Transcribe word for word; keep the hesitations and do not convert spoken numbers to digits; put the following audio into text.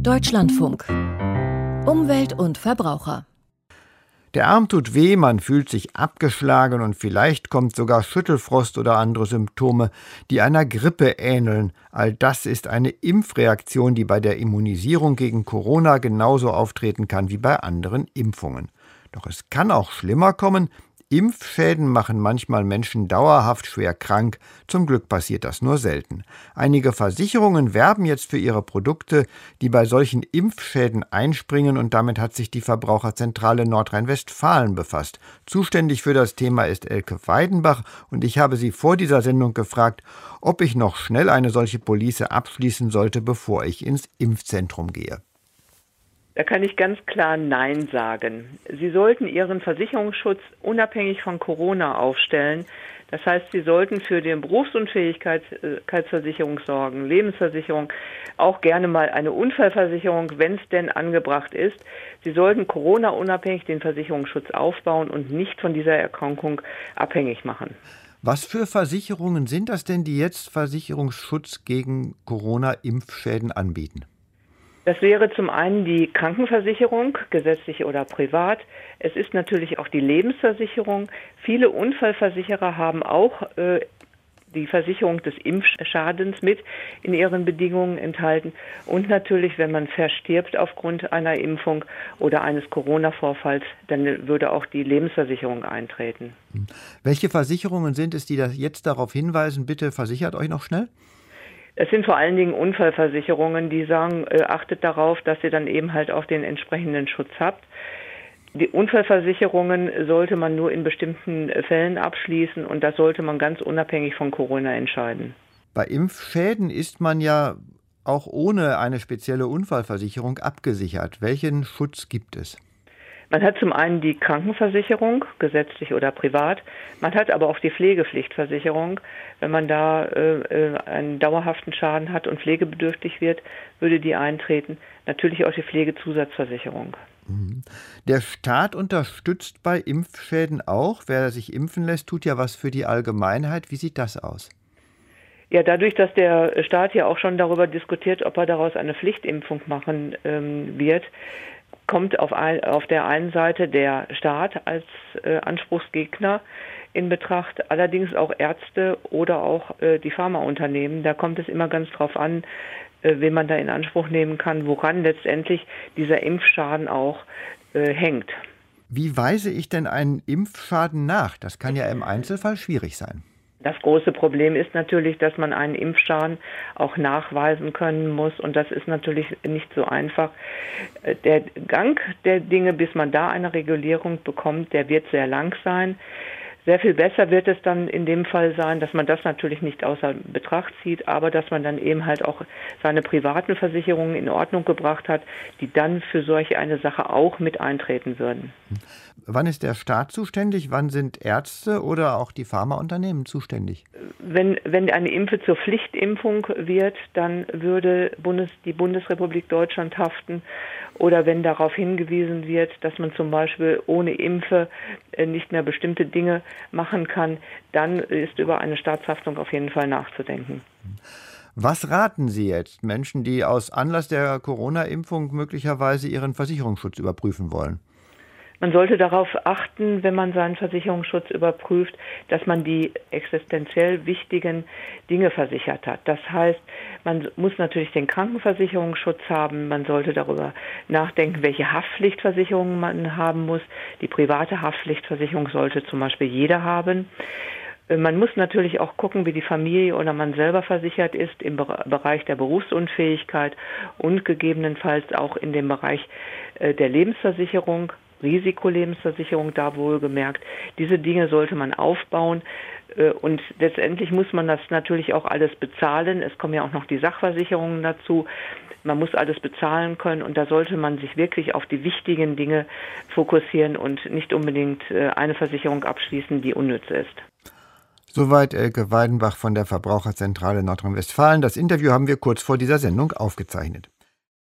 Deutschlandfunk. Umwelt und Verbraucher. Der Arm tut weh, man fühlt sich abgeschlagen und vielleicht kommt sogar Schüttelfrost oder andere Symptome, die einer Grippe ähneln. All das ist eine Impfreaktion, die bei der Immunisierung gegen Corona genauso auftreten kann wie bei anderen Impfungen. Doch es kann auch schlimmer kommen. Impfschäden machen manchmal Menschen dauerhaft schwer krank. Zum Glück passiert das nur selten. Einige Versicherungen werben jetzt für ihre Produkte, die bei solchen Impfschäden einspringen, und damit hat sich die Verbraucherzentrale Nordrhein-Westfalen befasst. Zuständig für das Thema ist Elke Weidenbach, und ich habe sie vor dieser Sendung gefragt, ob ich noch schnell eine solche Police abschließen sollte, bevor ich ins Impfzentrum gehe. Da kann ich ganz klar Nein sagen. Sie sollten Ihren Versicherungsschutz unabhängig von Corona aufstellen. Das heißt, Sie sollten für die Berufsunfähigkeitsversicherung sorgen, Lebensversicherung, auch gerne mal eine Unfallversicherung, wenn es denn angebracht ist. Sie sollten Corona-unabhängig den Versicherungsschutz aufbauen und nicht von dieser Erkrankung abhängig machen. Was für Versicherungen sind das denn, die jetzt Versicherungsschutz gegen Corona-Impfschäden anbieten? Das wäre zum einen die Krankenversicherung, gesetzlich oder privat. Es ist natürlich auch die Lebensversicherung. Viele Unfallversicherer haben auch äh, die Versicherung des Impfschadens mit in ihren Bedingungen enthalten. Und natürlich, wenn man verstirbt aufgrund einer Impfung oder eines Corona-Vorfalls, dann würde auch die Lebensversicherung eintreten. Welche Versicherungen sind es, die das jetzt darauf hinweisen, bitte versichert euch noch schnell? Es sind vor allen Dingen Unfallversicherungen, die sagen, äh, achtet darauf, dass ihr dann eben halt auch den entsprechenden Schutz habt. Die Unfallversicherungen sollte man nur in bestimmten Fällen abschließen, und das sollte man ganz unabhängig von Corona entscheiden. Bei Impfschäden ist man ja auch ohne eine spezielle Unfallversicherung abgesichert. Welchen Schutz gibt es? Man hat zum einen die Krankenversicherung, gesetzlich oder privat. Man hat aber auch die Pflegepflichtversicherung. Wenn man da äh, einen dauerhaften Schaden hat und pflegebedürftig wird, würde die eintreten. Natürlich auch die Pflegezusatzversicherung. Der Staat unterstützt bei Impfschäden auch. Wer sich impfen lässt, tut ja was für die Allgemeinheit. Wie sieht das aus? Ja, dadurch, dass der Staat ja auch schon darüber diskutiert, ob er daraus eine Pflichtimpfung machen ähm, wird, kommt auf, ein, auf der einen Seite der Staat als äh, Anspruchsgegner in Betracht, allerdings auch Ärzte oder auch äh, die Pharmaunternehmen. Da kommt es immer ganz drauf an, äh, wen man da in Anspruch nehmen kann, woran letztendlich dieser Impfschaden auch äh, hängt. Wie weise ich denn einen Impfschaden nach? Das kann ja im Einzelfall schwierig sein. Das große Problem ist natürlich, dass man einen Impfschaden auch nachweisen können muss, und das ist natürlich nicht so einfach. Der Gang der Dinge, bis man da eine Regulierung bekommt, der wird sehr lang sein. Sehr viel besser wird es dann in dem Fall sein, dass man das natürlich nicht außer Betracht zieht, aber dass man dann eben halt auch seine privaten Versicherungen in Ordnung gebracht hat, die dann für solch eine Sache auch mit eintreten würden. Wann ist der Staat zuständig? Wann sind Ärzte oder auch die Pharmaunternehmen zuständig? Wenn, wenn eine Impfe zur Pflichtimpfung wird, dann würde Bundes, die Bundesrepublik Deutschland haften. Oder wenn darauf hingewiesen wird, dass man zum Beispiel ohne Impfe nicht mehr bestimmte Dinge machen kann, dann ist über eine Staatshaftung auf jeden Fall nachzudenken. Was raten Sie jetzt Menschen, die aus Anlass der Corona-Impfung möglicherweise ihren Versicherungsschutz überprüfen wollen? Man sollte darauf achten, wenn man seinen Versicherungsschutz überprüft, dass man die existenziell wichtigen Dinge versichert hat. Das heißt, man muss natürlich den Krankenversicherungsschutz haben. Man sollte darüber nachdenken, welche Haftpflichtversicherungen man haben muss. Die private Haftpflichtversicherung sollte zum Beispiel jeder haben. Man muss natürlich auch gucken, wie die Familie oder man selber versichert ist im Bereich der Berufsunfähigkeit und gegebenenfalls auch in dem Bereich der Lebensversicherung. Risikolebensversicherung da wohlgemerkt. Diese Dinge sollte man aufbauen, und letztendlich muss man das natürlich auch alles bezahlen. Es kommen ja auch noch die Sachversicherungen dazu. Man muss alles bezahlen können, und da sollte man sich wirklich auf die wichtigen Dinge fokussieren und nicht unbedingt eine Versicherung abschließen, die unnütz ist. Soweit Elke Weidenbach von der Verbraucherzentrale Nordrhein-Westfalen. Das Interview haben wir kurz vor dieser Sendung aufgezeichnet.